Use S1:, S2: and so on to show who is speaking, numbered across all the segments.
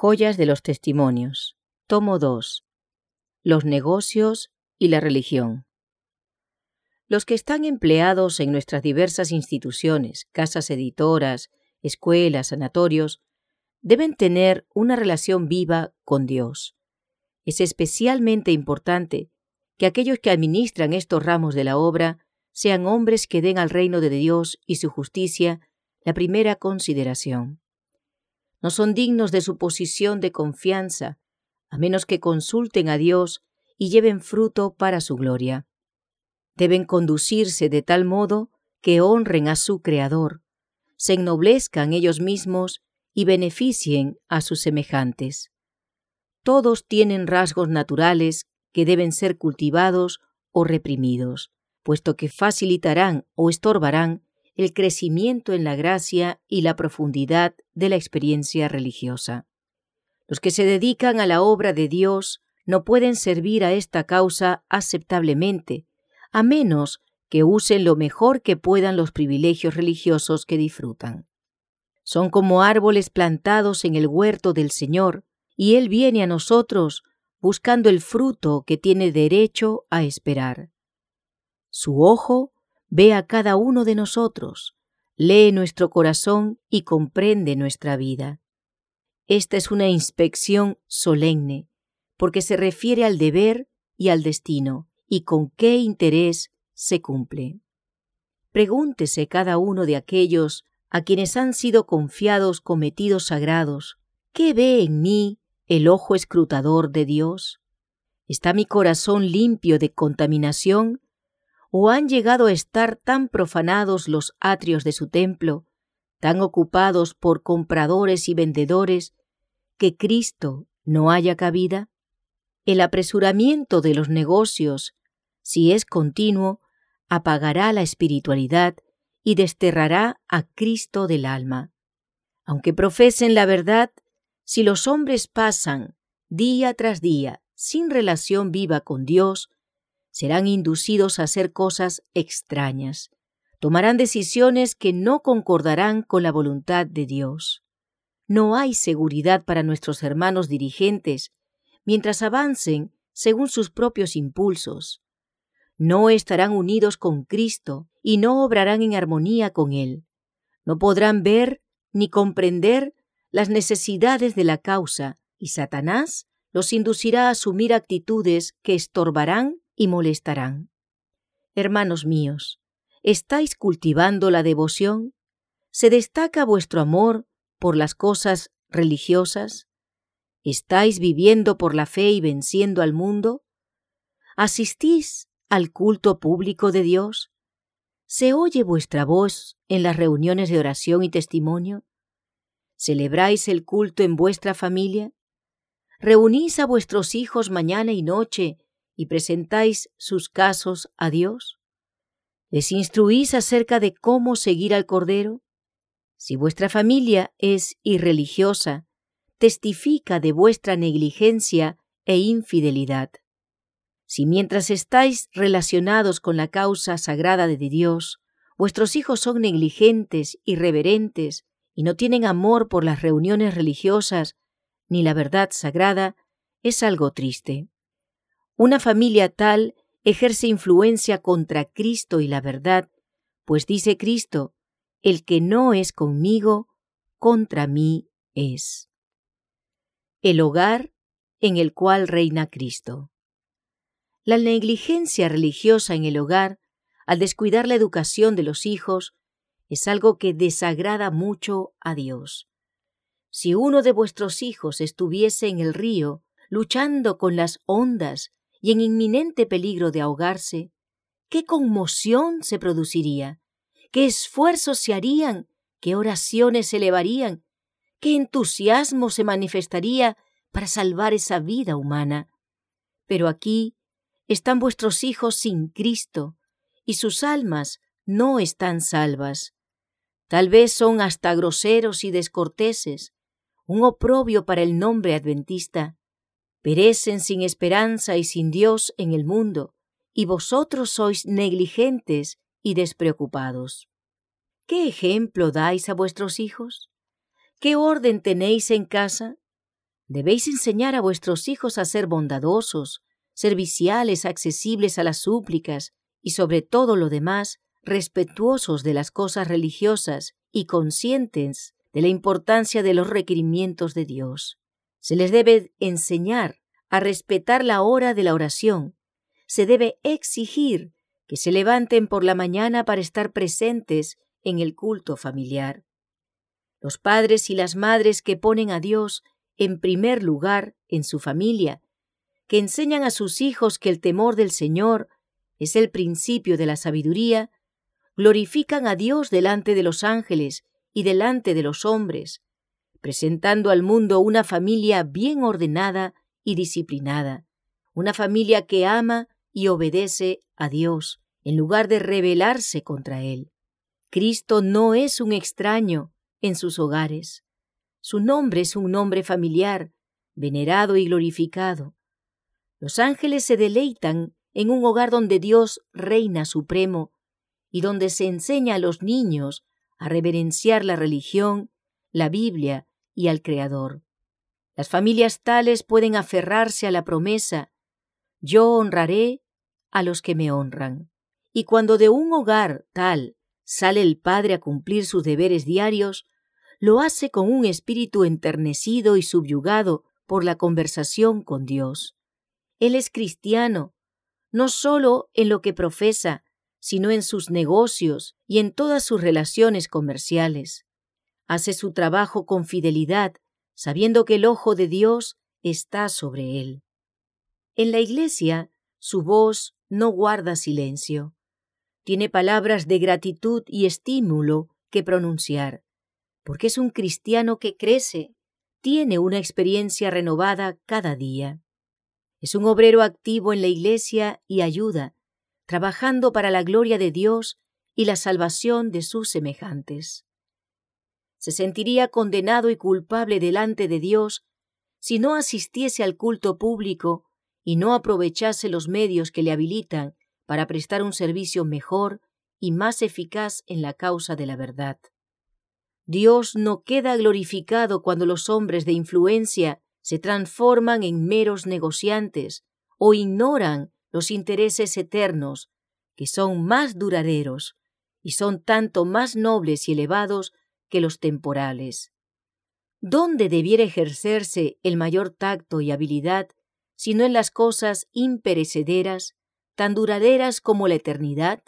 S1: Joyas de los Testimonios, tomo 2. Los negocios y la religión. Los que están empleados en nuestras diversas instituciones, casas editoras, escuelas, sanatorios, deben tener una relación viva con Dios. Es especialmente importante que aquellos que administran estos ramos de la obra sean hombres que den al reino de Dios y su justicia la primera consideración. No son dignos de su posición de confianza, a menos que consulten a Dios y lleven fruto para su gloria. Deben conducirse de tal modo que honren a su Creador, se ennoblezcan ellos mismos y beneficien a sus semejantes. Todos tienen rasgos naturales que deben ser cultivados o reprimidos, puesto que facilitarán o estorbarán el crecimiento en la gracia y la profundidad de la experiencia religiosa. Los que se dedican a la obra de Dios no pueden servir a esta causa aceptablemente, a menos que usen lo mejor que puedan los privilegios religiosos que disfrutan. Son como árboles plantados en el huerto del Señor, y Él viene a nosotros buscando el fruto que tiene derecho a esperar. Su ojo ve a cada uno de nosotros, lee nuestro corazón y comprende nuestra vida. Esta es una inspección solemne, porque se refiere al deber y al destino, y con qué interés se cumple. Pregúntese cada uno de aquellos a quienes han sido confiados cometidos sagrados, ¿qué ve en mí el ojo escrutador de Dios? ¿Está mi corazón limpio de contaminación? ¿O han llegado a estar tan profanados los atrios de su templo, tan ocupados por compradores y vendedores, que Cristo no haya cabida? El apresuramiento de los negocios, si es continuo, apagará la espiritualidad y desterrará a Cristo del alma. Aunque profesen la verdad, si los hombres pasan día tras día sin relación viva con Dios, serán inducidos a hacer cosas extrañas, tomarán decisiones que no concordarán con la voluntad de Dios. No hay seguridad para nuestros hermanos dirigentes mientras avancen según sus propios impulsos. No estarán unidos con Cristo y no obrarán en armonía con Él. No podrán ver ni comprender las necesidades de la causa, y Satanás los inducirá a asumir actitudes que estorbarán y molestarán. Hermanos míos, ¿estáis cultivando la devoción? ¿Se destaca vuestro amor por las cosas religiosas? ¿Estáis viviendo por la fe y venciendo al mundo? ¿Asistís al culto público de Dios? ¿Se oye vuestra voz en las reuniones de oración y testimonio? ¿Celebráis el culto en vuestra familia? ¿Reunís a vuestros hijos mañana y noche y presentáis sus casos a Dios? ¿Les instruís acerca de cómo seguir al Cordero? Si vuestra familia es irreligiosa, testifica de vuestra negligencia e infidelidad. Si mientras estáis relacionados con la causa sagrada de Dios, vuestros hijos son negligentes, irreverentes y no tienen amor por las reuniones religiosas ni la verdad sagrada, es algo triste. Una familia tal ejerce influencia contra Cristo y la verdad, pues dice Cristo, el que no es conmigo, contra mí es. El hogar en el cual reina Cristo. La negligencia religiosa en el hogar, al descuidar la educación de los hijos, es algo que desagrada mucho a Dios. Si uno de vuestros hijos estuviese en el río, luchando con las ondas y en inminente peligro de ahogarse, ¿qué conmoción se produciría? ¿Qué esfuerzos se harían? ¿Qué oraciones se elevarían? ¿Qué entusiasmo se manifestaría para salvar esa vida humana? Pero aquí están vuestros hijos sin Cristo y sus almas no están salvas. Tal vez son hasta groseros y descorteses, un oprobio para el nombre adventista. Perecen sin esperanza y sin Dios en el mundo, y vosotros sois negligentes y despreocupados. ¿Qué ejemplo dais a vuestros hijos? ¿Qué orden tenéis en casa? Debéis enseñar a vuestros hijos a ser bondadosos, serviciales, accesibles a las súplicas y, sobre todo lo demás, respetuosos de las cosas religiosas y conscientes de la importancia de los requerimientos de Dios. Se les debe enseñar a respetar la hora de la oración. Se debe exigir que se levanten por la mañana para estar presentes en el culto familiar. Los padres y las madres que ponen a Dios en primer lugar en su familia, que enseñan a sus hijos que el temor del Señor es el principio de la sabiduría, glorifican a Dios delante de los ángeles y delante de los hombres, presentando al mundo una familia bien ordenada y disciplinada, una familia que ama y obedece a Dios en lugar de rebelarse contra Él. Cristo no es un extraño en sus hogares. Su nombre es un nombre familiar, venerado y glorificado. Los ángeles se deleitan en un hogar donde Dios reina supremo y donde se enseña a los niños a reverenciar la religión, la Biblia y al Creador. Las familias tales pueden aferrarse a la promesa: yo honraré a los que me honran. Y cuando de un hogar tal sale el padre a cumplir sus deberes diarios, lo hace con un espíritu enternecido y subyugado por la conversación con Dios. Él es cristiano, no solo en lo que profesa, sino en sus negocios y en todas sus relaciones comerciales. Hace su trabajo con fidelidad, sabiendo que el ojo de Dios está sobre él. En la iglesia, su voz no guarda silencio. Tiene palabras de gratitud y estímulo que pronunciar, porque es un cristiano que crece, tiene una experiencia renovada cada día. Es un obrero activo en la iglesia y ayuda, trabajando para la gloria de Dios y la salvación de sus semejantes. Se sentiría condenado y culpable delante de Dios si no asistiese al culto público y no aprovechase los medios que le habilitan para prestar un servicio mejor y más eficaz en la causa de la verdad. Dios no queda glorificado cuando los hombres de influencia se transforman en meros negociantes o ignoran los intereses eternos, que son más duraderos y son tanto más nobles y elevados que los temporales. ¿Dónde debiera ejercerse el mayor tacto y habilidad, sino en las cosas imperecederas, tan duraderas como la eternidad?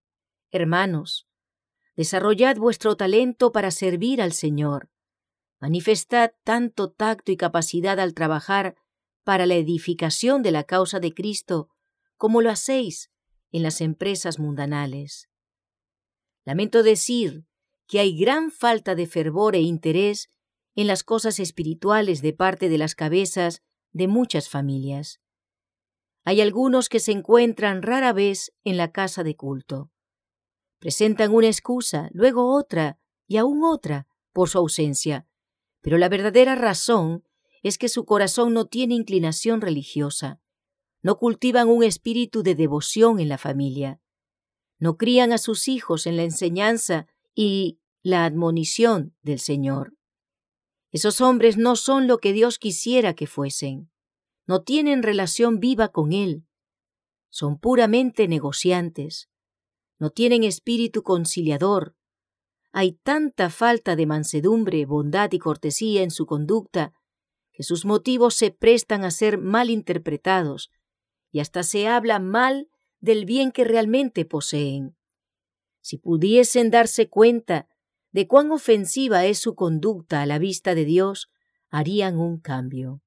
S1: Hermanos, desarrollad vuestro talento para servir al Señor. Manifestad tanto tacto y capacidad al trabajar para la edificación de la causa de Cristo como lo hacéis en las empresas mundanales. Lamento decir que hay gran falta de fervor e interés en las cosas espirituales de parte de las cabezas de muchas familias. Hay algunos que se encuentran rara vez en la casa de culto. Presentan una excusa, luego otra y aún otra por su ausencia, pero la verdadera razón es que su corazón no tiene inclinación religiosa. No cultivan un espíritu de devoción en la familia. No crían a sus hijos en la enseñanza y la admonición del Señor. Esos hombres no son lo que Dios quisiera que fuesen. No tienen relación viva con Él. Son puramente negociantes. No tienen espíritu conciliador. Hay tanta falta de mansedumbre, bondad y cortesía en su conducta que sus motivos se prestan a ser mal interpretados y hasta se habla mal del bien que realmente poseen. Si pudiesen darse cuenta de cuán ofensiva es su conducta a la vista de Dios, harían un cambio.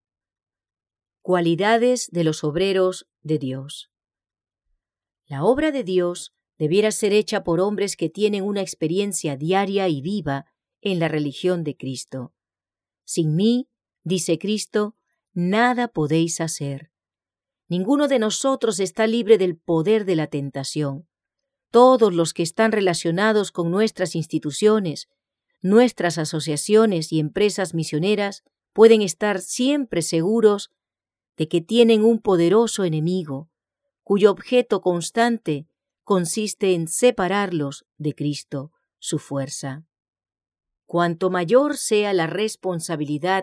S1: Cualidades de los obreros de Dios. La obra de Dios debiera ser hecha por hombres que tienen una experiencia diaria y viva en la religión de Cristo. Sin mí, dice Cristo, nada podéis hacer. Ninguno de nosotros está libre del poder de la tentación. Todos los que están relacionados con nuestras instituciones, nuestras asociaciones y empresas misioneras pueden estar siempre seguros de que tienen un poderoso enemigo, cuyo objeto constante consiste en separarlos de Cristo, su fuerza. Cuanto mayor sea la responsabilidad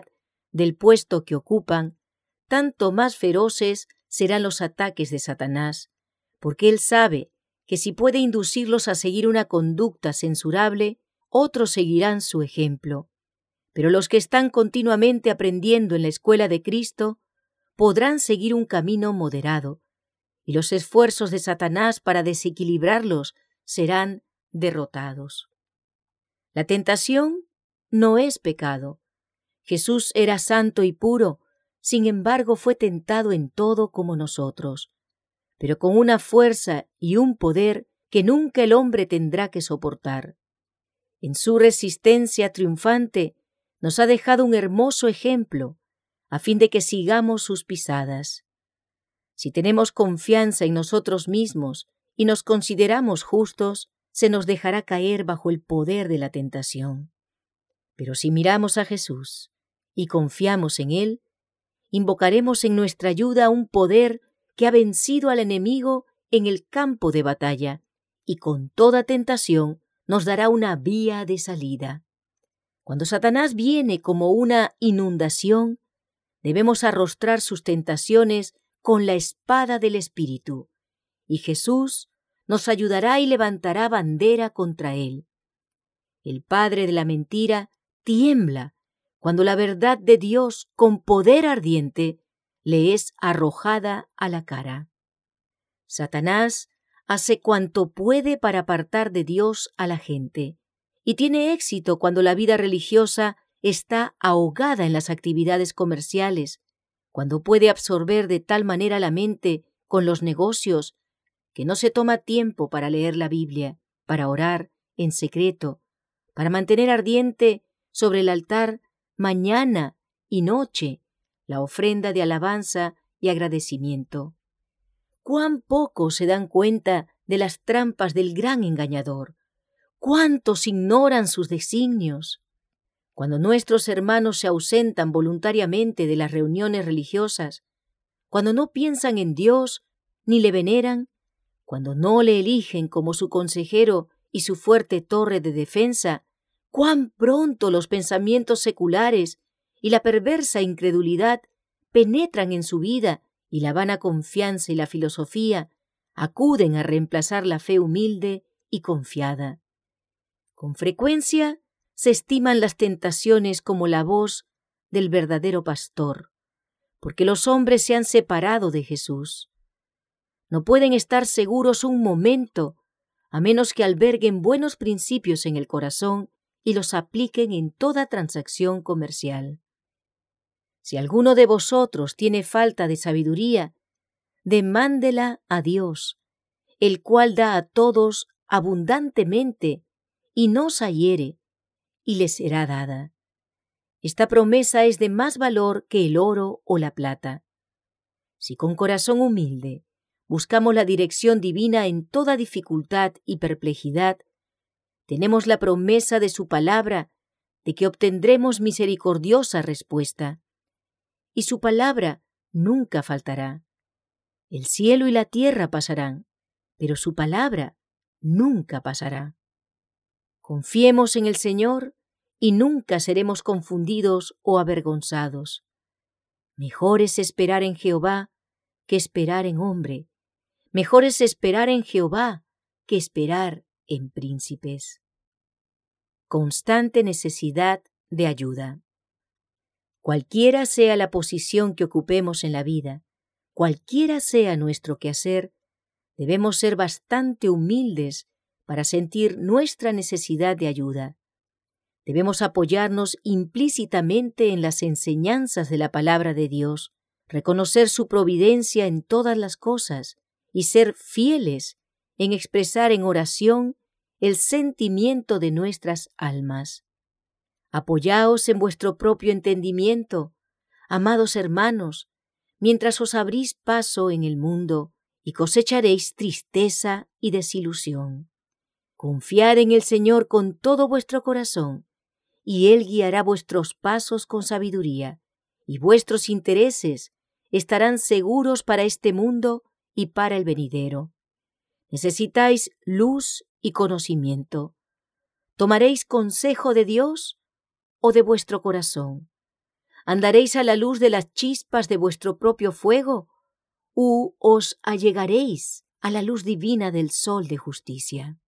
S1: del puesto que ocupan, tanto más feroces serán los ataques de Satanás, porque él sabe que si puede inducirlos a seguir una conducta censurable, otros seguirán su ejemplo. Pero los que están continuamente aprendiendo en la escuela de Cristo podrán seguir un camino moderado, y los esfuerzos de Satanás para desequilibrarlos serán derrotados. La tentación no es pecado. Jesús era santo y puro, sin embargo fue tentado en todo como nosotros, pero con una fuerza y un poder que nunca el hombre tendrá que soportar. En su resistencia triunfante nos ha dejado un hermoso ejemplo, a fin de que sigamos sus pisadas. Si tenemos confianza en nosotros mismos y nos consideramos justos, se nos dejará caer bajo el poder de la tentación. Pero si miramos a Jesús y confiamos en Él, invocaremos en nuestra ayuda un poder que ha vencido al enemigo en el campo de batalla y con toda tentación nos dará una vía de salida. Cuando Satanás viene como una inundación, debemos arrostrar sus tentaciones con la espada del Espíritu, y Jesús nos ayudará y levantará bandera contra él. El padre de la mentira tiembla cuando la verdad de Dios con poder ardiente le es arrojada a la cara. Satanás hace cuanto puede para apartar de Dios a la gente, y tiene éxito cuando la vida religiosa está ahogada en las actividades comerciales, cuando puede absorber de tal manera la mente con los negocios que no se toma tiempo para leer la Biblia, para orar en secreto, para mantener ardiente sobre el altar mañana y noche la ofrenda de alabanza y agradecimiento. ¡Cuán pocos se dan cuenta de las trampas del gran engañador! ¡Cuántos ignoran sus designios! Cuando nuestros hermanos se ausentan voluntariamente de las reuniones religiosas, cuando no piensan en Dios ni le veneran, cuando no le eligen como su consejero y su fuerte torre de defensa, cuán pronto los pensamientos seculares y la perversa incredulidad penetran en su vida y la vana confianza y la filosofía acuden a reemplazar la fe humilde y confiada. Con frecuencia se estiman las tentaciones como la voz del verdadero pastor, porque los hombres se han separado de Jesús. No pueden estar seguros un momento, a menos que alberguen buenos principios en el corazón y los apliquen en toda transacción comercial. Si alguno de vosotros tiene falta de sabiduría, demándela a Dios, el cual da a todos abundantemente y no os hiere, y le será dada. Esta promesa es de más valor que el oro o la plata. Si con corazón humilde buscamos la dirección divina en toda dificultad y perplejidad, tenemos la promesa de su palabra de que obtendremos misericordiosa respuesta. Y su palabra nunca faltará. El cielo y la tierra pasarán, pero su palabra nunca pasará. Confiemos en el Señor y nunca seremos confundidos o avergonzados. Mejor es esperar en Jehová que esperar en hombre. Mejor es esperar en Jehová que esperar en príncipes. Constante necesidad de ayuda. Cualquiera sea la posición que ocupemos en la vida, cualquiera sea nuestro quehacer, debemos ser bastante humildes para sentir nuestra necesidad de ayuda. Debemos apoyarnos implícitamente en las enseñanzas de la palabra de Dios, reconocer su providencia en todas las cosas y ser fieles en expresar en oración el sentimiento de nuestras almas. Apoyaos en vuestro propio entendimiento, amados hermanos, mientras os abrís paso en el mundo y cosecharéis tristeza y desilusión. Confiad en el Señor con todo vuestro corazón, y Él guiará vuestros pasos con sabiduría, y vuestros intereses estarán seguros para este mundo y para el venidero. Necesitáis luz y conocimiento. ¿Tomaréis consejo de Dios o de vuestro corazón? ¿Andaréis a la luz de las chispas de vuestro propio fuego? ¿U os allegaréis a la luz divina del sol de justicia?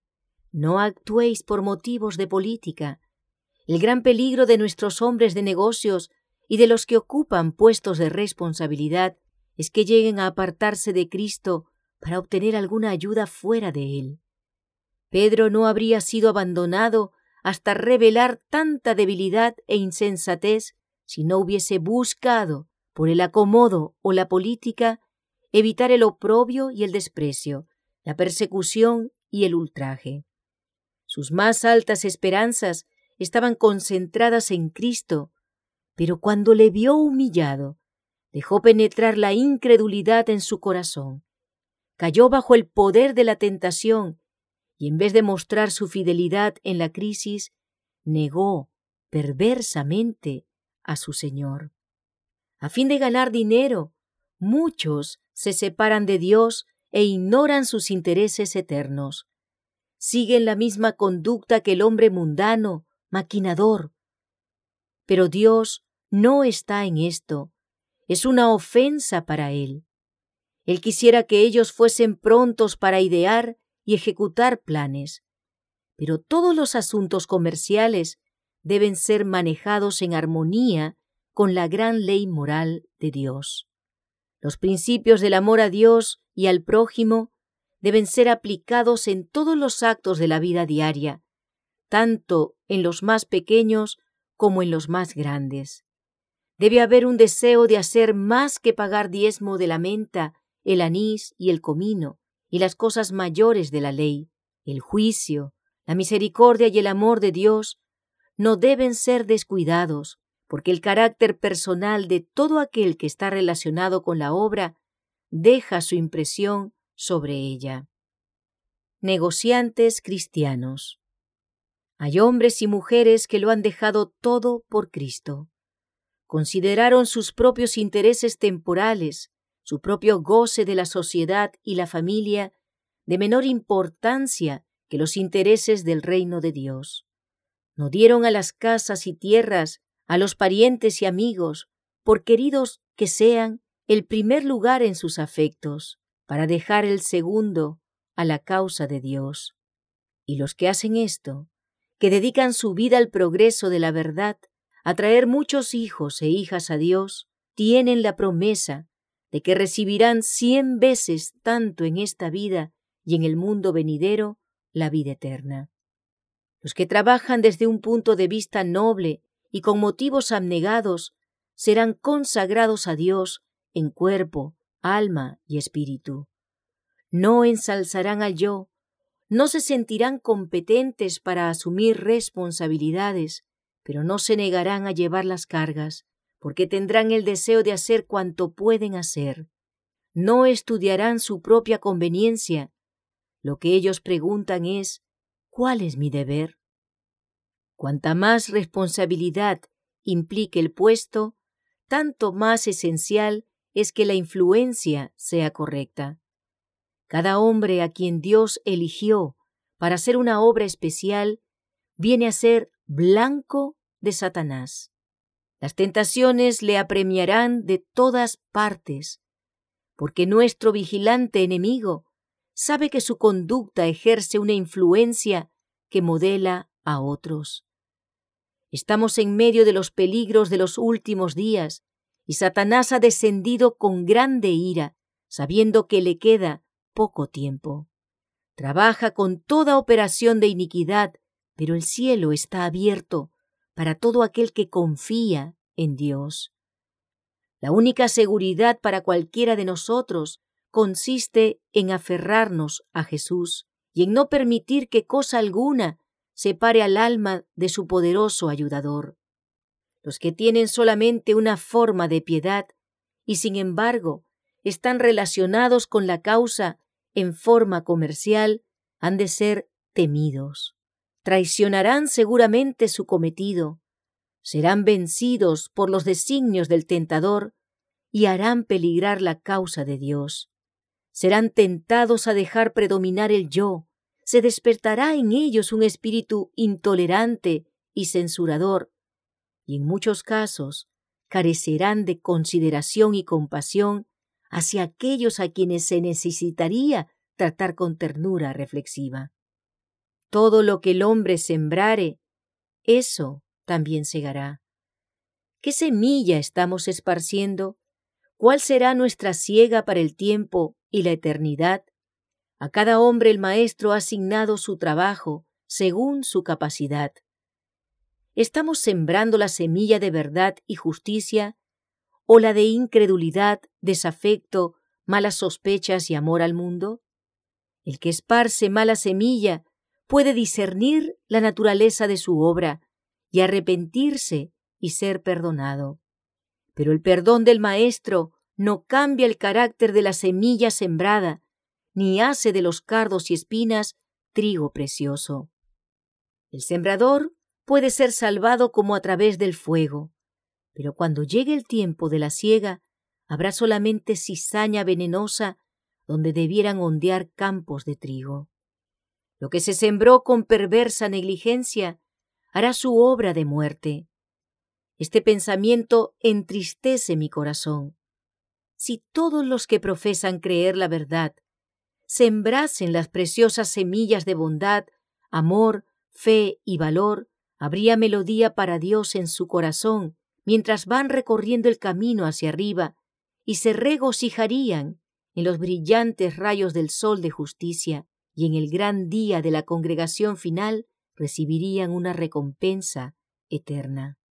S1: No actuéis por motivos de política. El gran peligro de nuestros hombres de negocios y de los que ocupan puestos de responsabilidad es que lleguen a apartarse de Cristo para obtener alguna ayuda fuera de Él. Pedro no habría sido abandonado hasta revelar tanta debilidad e insensatez si no hubiese buscado, por el acomodo o la política, evitar el oprobio y el desprecio, la persecución y el ultraje. Sus más altas esperanzas estaban concentradas en Cristo, pero cuando le vio humillado, dejó penetrar la incredulidad en su corazón. Cayó bajo el poder de la tentación y en vez de mostrar su fidelidad en la crisis, negó perversamente a su Señor. A fin de ganar dinero, muchos se separan de Dios e ignoran sus intereses eternos. Siguen la misma conducta que el hombre mundano, maquinador. Pero Dios no está en esto. Es una ofensa para Él. Él quisiera que ellos fuesen prontos para idear y ejecutar planes. Pero todos los asuntos comerciales deben ser manejados en armonía con la gran ley moral de Dios. Los principios del amor a Dios y al prójimo deben ser aplicados en todos los actos de la vida diaria, tanto en los más pequeños como en los más grandes. Debe haber un deseo de hacer más que pagar diezmo de la menta, el anís y el comino, y las cosas mayores de la ley. El juicio, la misericordia y el amor de Dios no deben ser descuidados, porque el carácter personal de todo aquel que está relacionado con la obra deja su impresión sobre ella. Negociantes cristianos. Hay hombres y mujeres que lo han dejado todo por Cristo. Consideraron sus propios intereses temporales, su propio goce de la sociedad y la familia, de menor importancia que los intereses del reino de Dios. No dieron a las casas y tierras, a los parientes y amigos, por queridos que sean, el primer lugar en sus afectos, para dejar el segundo a la causa de Dios. Y los que hacen esto, que dedican su vida al progreso de la verdad, a traer muchos hijos e hijas a Dios, tienen la promesa de que recibirán 100 veces tanto en esta vida y en el mundo venidero la vida eterna. Los que trabajan desde un punto de vista noble y con motivos abnegados serán consagrados a Dios en cuerpo, alma y espíritu. No ensalzarán al yo, no se sentirán competentes para asumir responsabilidades, pero no se negarán a llevar las cargas, porque tendrán el deseo de hacer cuanto pueden hacer. No estudiarán su propia conveniencia. Lo que ellos preguntan es, ¿cuál es mi deber? Cuanta más responsabilidad implique el puesto, tanto más esencial es que la influencia sea correcta. Cada hombre a quien Dios eligió para hacer una obra especial viene a ser blanco de Satanás. Las tentaciones le apremiarán de todas partes, porque nuestro vigilante enemigo sabe que su conducta ejerce una influencia que modela a otros. Estamos en medio de los peligros de los últimos días y Satanás ha descendido con grande ira, sabiendo que le queda poco tiempo. Trabaja con toda operación de iniquidad, pero el cielo está abierto para todo aquel que confía en Dios. La única seguridad para cualquiera de nosotros consiste en aferrarnos a Jesús y en no permitir que cosa alguna separe al alma de su poderoso ayudador. Los que tienen solamente una forma de piedad y sin embargo están relacionados con la causa en forma comercial han de ser temidos. Traicionarán seguramente su cometido, serán vencidos por los designios del tentador y harán peligrar la causa de Dios. Serán tentados a dejar predominar el yo, se despertará en ellos un espíritu intolerante y censurador, y en muchos casos carecerán de consideración y compasión hacia aquellos a quienes se necesitaría tratar con ternura reflexiva. Todo lo que el hombre sembrare, eso también segará. ¿Qué semilla estamos esparciendo? ¿Cuál será nuestra siega para el tiempo y la eternidad? A cada hombre el Maestro ha asignado su trabajo según su capacidad. ¿Estamos sembrando la semilla de verdad y justicia o la de incredulidad, desafecto, malas sospechas y amor al mundo? El que esparce mala semilla puede discernir la naturaleza de su obra y arrepentirse y ser perdonado. Pero el perdón del Maestro no cambia el carácter de la semilla sembrada, ni hace de los cardos y espinas trigo precioso. El sembrador puede ser salvado como a través del fuego, pero cuando llegue el tiempo de la siega, habrá solamente cizaña venenosa donde debieran ondear campos de trigo. Lo que se sembró con perversa negligencia hará su obra de muerte. Este pensamiento entristece mi corazón. Si todos los que profesan creer la verdad sembrasen las preciosas semillas de bondad, amor, fe y valor, habría melodía para Dios en su corazón mientras van recorriendo el camino hacia arriba y se regocijarían en los brillantes rayos del sol de justicia y en el gran día de la congregación final recibirían una recompensa eterna.